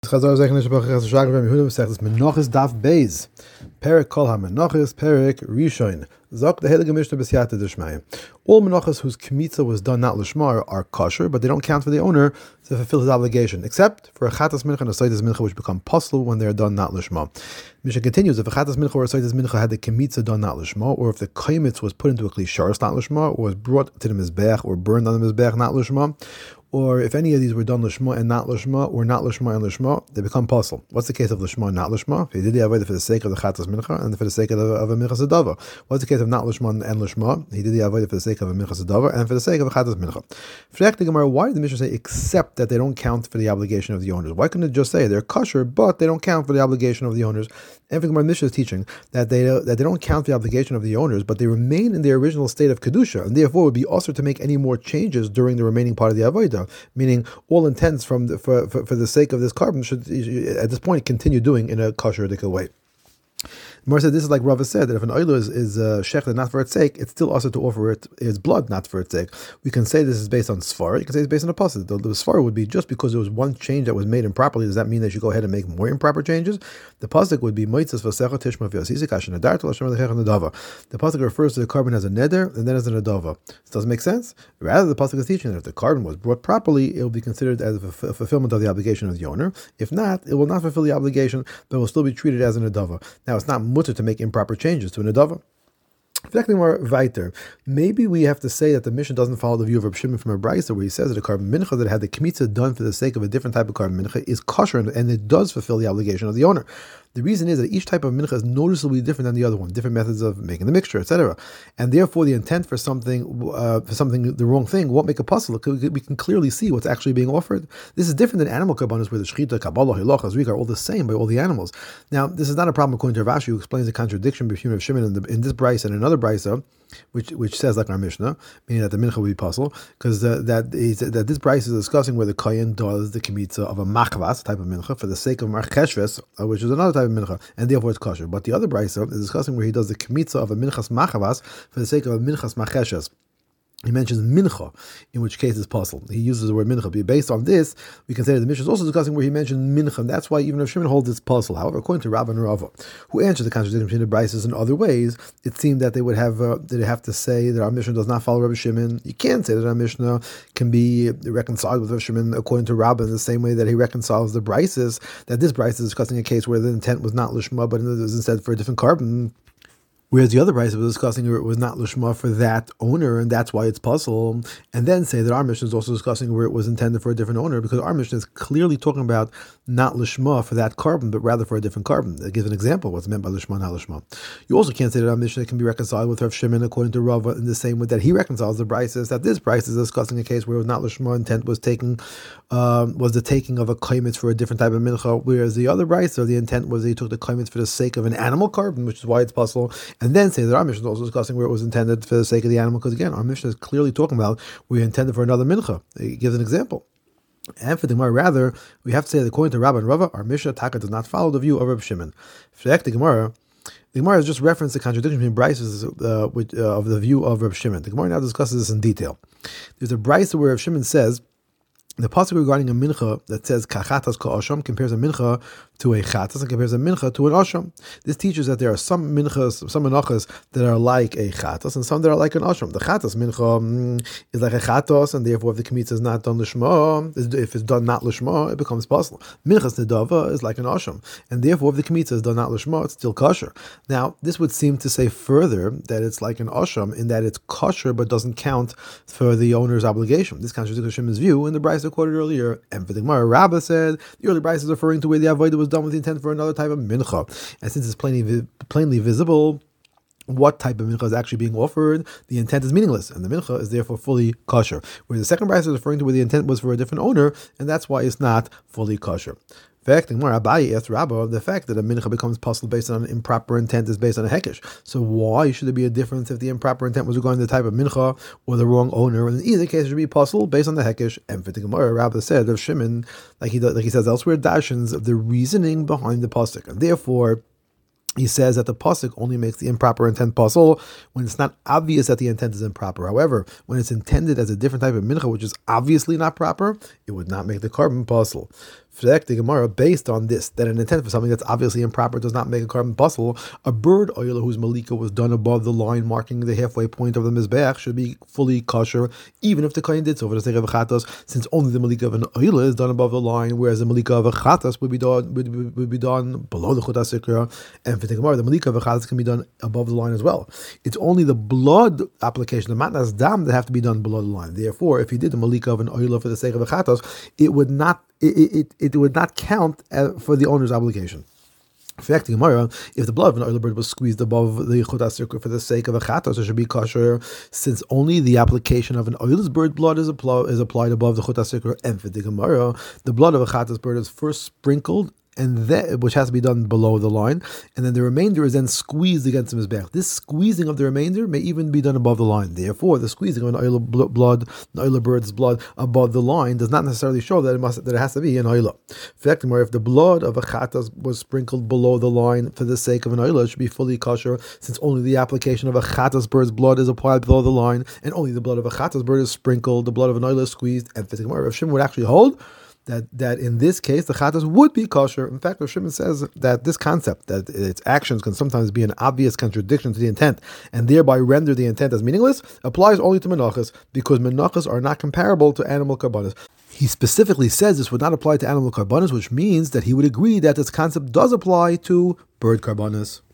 Chazar Zeichen Shebachas Shagr Vem Yehuda Masechtas Menachos Daf Beis Perek Kol HaMenachos Perek Rishon Zok the Heilige Mishnah B'Siyata D'Shmaya. All menachos whose kmitza was done not l'shma are kosher, but they don't count for the owner to fulfill his obligation, except for a chatas mincha and a saitas mincha, which become poslu when they are done not l'shma. Mishnah continues: if a chatas mincha or a saitas mincha had the kmitza done not l'shma, or if the kaimitz was put into a kli sharis not l'shma, or was brought to the mizbech or burned on the mizbech not l'shma, or if any of these were done l'shma and not l'shma, or not l'shma and l'shma, they become posel. What's the case of l'shma and not l'shma? He did the avodah for the sake of the chatas mincha and for the sake of a mincha sedava. What's the case of not l'shma and l'shma? He did the avodah for the sake of a mincha sedava and for the sake of a chatas mincha. Frech the Gemara, why did the Mishnah say except that they don't count for the obligation of the owners? Why couldn't it just say they're kosher but they don't count for the obligation of the owners? And the Gemara Mishnah is teaching that they don't count the obligation of the owners, but they remain in their original state of kedusha, and therefore would be also to make any more changes during the remaining part of the avodah. Meaning, all intents for the sake of this carbon should at this point continue doing in a kosher way. Mar said this is like Rava said, that if an oiler is shechted not for its sake, it's still also to offer it its blood not for its sake. We can say this is based on svara. You can say it's based on a pasuk. The svara would be just because there was one change that was made improperly. Does that mean they should go ahead and make more improper changes? The pasuk would be moitzas v'secha tishma v'yasisik asher nadartu l'Hashem l'chech nedava. The pasuk refers to the carbon as a neder and then as a nedava. This doesn't make sense. Rather, the pasuk is teaching that if the carbon was brought properly, it will be considered as a fulfillment of the obligation of the owner. If not, it will not fulfill the obligation, but will still be treated as a nedava. Now, it's not mutter to make improper changes to a nedava. Maybe we have to say that the Mishnah doesn't follow the view of Reb Shimon from a brisa, where he says that a carbon mincha that had the kmitza done for the sake of a different type of carbon mincha is kosher, and it does fulfill the obligation of the owner. The reason is that each type of mincha is noticeably different than the other one, different methods of making the mixture, etc. And therefore, the intent for something, the wrong thing, won't make a puzzle. We can clearly see what's actually being offered. This is different than animal karbanos, where the shechita, kabbalah, hilach, azrik are all the same by all the animals. Now, this is not a problem according to Rav Ashi, who explains the contradiction between Reb Shimon in this brisa and another brisa, which says like our Mishnah, meaning that the mincha will be puzzle, because that this brisa is discussing where the kohen does the kmitza of a machvas type of mincha for the sake of marcheshves, which is another type of mincha, and therefore it's kosher. But the other brisa is discussing where he does the kmitza of a minchas machavas for the sake of a minchas macheshes. He mentions mincha, in which case it's possible. He uses the word mincha. Based on this, we can say that the Mishnah is also discussing where he mentioned mincha, and that's why even if Shimon holds it's possible. However, according to Rav and Rava, who answered the contradiction between the brises in other ways, it seemed that they would have to say that our Mishnah does not follow Rabbi Shimon. You can't say that our Mishnah can be reconciled with Rabbi Shimon according to Rav in the same way that he reconciles the brises, that this brise is discussing a case where the intent was not lishma, but it was instead for a different carbon. Whereas the other brisa was discussing where it was not lishma for that owner, and that's why it's puzzle. And then say that our Mishnah is also discussing where it was intended for a different owner, because our Mishnah is clearly talking about not lishma for that carbon, but rather for a different carbon. It gives an example of what's meant by lishma, not lishma. You also can't say that our Mishnah can be reconciled with Rav Shimon according to Rava in the same way that he reconciles the brises, that this brisa is discussing a case where it was not lishma, intent was the taking of a kaimitz for a different type of mincha, whereas the other brisa, the intent was that he took the kaimitz for the sake of an animal carbon, which is why it's puzzle. And then say that our Mishnah is also discussing where it was intended for the sake of the animal, because again, our Mishnah is clearly talking about where you intended for another mincha. It gives an example. And for the Gemara, rather, we have to say that according to Rabba and Rava, our Mishnah Taka does not follow the view of Reb Shimon. For the Gemara has just referenced the contradiction between brises of the view of Reb Shimon. The Gemara now discusses this in detail. There's a brisa where Reb Shimon says, the pasuk regarding a mincha that says kachatas ka'asham compares a mincha to a chatas and compares a mincha to an asham. This teaches that there are some menachas that are like a chatas and some that are like an asham. The chatas mincha is like a chatas, and therefore if the kmitza is not done lishma, if it's done not lishma, it becomes possible. Minchas nedava is like an asham, and therefore if the kmitza is done not lishma, it's still kosher. Now this would seem to say further that it's like an asham in that it's kosher but doesn't count for the owner's obligation. This contradicts Shimon's view in the brisa quoted earlier. And for the Gemara, Rabbah said the early brisa is referring to where the avodah was done with the intent for another type of mincha, and since it's plainly visible what type of mincha is actually being offered, the intent is meaningless, and the mincha is therefore fully kosher. Whereas the second brisa is referring to where the intent was for a different owner, and that's why it's not fully kosher. In fact, Abaye asked Rabbah, the fact that a mincha becomes possible based on an improper intent is based on a hekesh. So why should there be a difference if the improper intent was regarding the type of mincha or the wrong owner? And in either case, it should be possible based on the hekesh. And for the Gemara, Rabbah said of Shimon, like he says elsewhere, dashins of the reasoning behind the pasuk, and therefore he says that the pasuk only makes the improper intent possible when it's not obvious that the intent is improper. However, when it's intended as a different type of mincha, which is obviously not proper, it would not make the carbon possible. The Gemara, based on this, that an intent for something that's obviously improper does not make a carbon bustle, a bird oil whose malika was done above the line marking the halfway point of the mizbeach should be fully kosher, even if the kohen did so for the sake of a chatas, since only the malika of an oil is done above the line, whereas the malika of a chatas would be done below the chutas sikra. And for the Gemara, the malika of a chatas can be done above the line as well. It's only the blood application, the matnas dam, that have to be done below the line. Therefore, if you did the malika of an oil for the sake of a chatas, it would not count for the owner's obligation. In fact, the Gemara, if the blood of an oil bird was squeezed above the chutas sikra for the sake of a chatos, it should be kosher, since only the application of an oil's bird blood is applied above the chutas sikra. And for the Gemara, the blood of a chatos bird is first sprinkled, and that, which has to be done below the line, and then the remainder is then squeezed against the mizbeach. This squeezing of the remainder may even be done above the line. Therefore, the squeezing of an oil bird's blood above the line does not necessarily show that it has to be an oila. If the blood of a chatas was sprinkled below the line for the sake of an oila, it should be fully kosher, since only the application of a chatas bird's blood is applied below the line, and only the blood of a chatas bird is sprinkled, the blood of an oila is squeezed. And Rav Shimon would actually hold that in this case the chatas would be kosher. In fact, Rav Shimon says that this concept, that its actions can sometimes be an obvious contradiction to the intent and thereby render the intent as meaningless, applies only to menachas, because menachas are not comparable to animal karbanos. He specifically says this would not apply to animal karbanos, which means that he would agree that this concept does apply to bird karbanos.